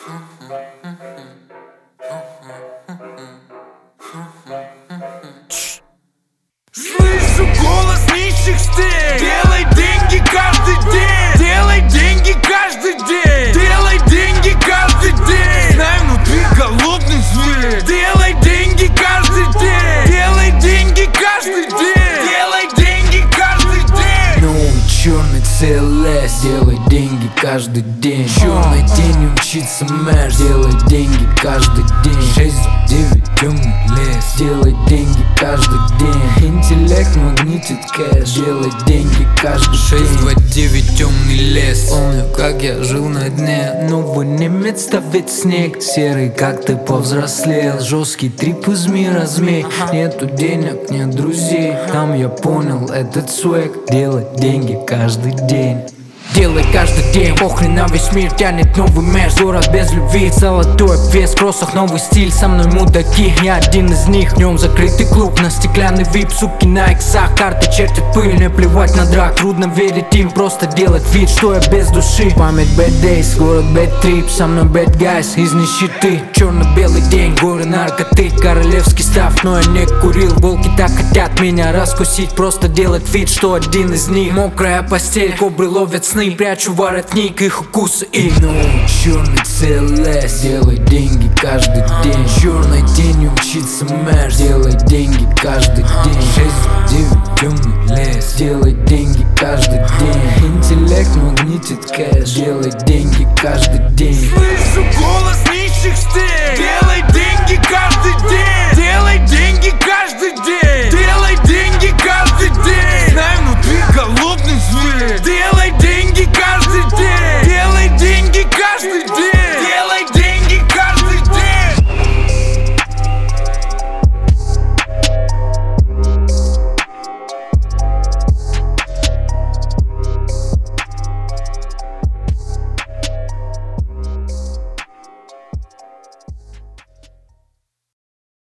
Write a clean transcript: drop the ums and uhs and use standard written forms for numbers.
Слышу голос нищих стен. Делай деньги каждый день. Делай деньги каждый день. Делай деньги каждый день. Знаю, но ты голодный зверь. Делай деньги каждый день. Делай деньги каждый день. Делай деньги каждый день. Новый черный CLS. Делай деньги каждый день. Черной тенью мчится Мерс. Делай деньги каждый день. 6-9 темный лес. Делай деньги каждый день. Интеллект магнитит кэш. Делай деньги каждый день. 6-9 темный лес. Помню, как я жил на дне. Новый немец ставит снег. Серый, как ты повзрослел. Жесткий трип из мира змей. Нету денег, нет друзей. Там я понял этот свек. Делай деньги каждый день. Делай каждый день, похрен на весь мир тянет новый мерз. Город без любви, золотой обвес, в кроссах новый стиль, со мной мудаки, я один из них. Днем закрытый клуб, на стеклянный вип, суки на иксах, карты чертят пыль, не плевать на драк. Трудно верить им, просто делать вид, что я без души. Память bad days, город bad trip, со мной bad guys из нищеты. Черно-белый день, горы наркоты, королевский став, но я не курил. Волки так хотят меня раскусить, просто делать вид, что один из них. Мокрая постель, кобры ловят сны. Прячу воротник, их укусы и новый черный CLS. Делай деньги каждый день. Черной тенью мчится Мерс. Делай деньги каждый день. 6-9 темный лес. Делай деньги каждый день. Интеллект магнитит кэш. Делай деньги каждый день. Слышу голос нищих стен.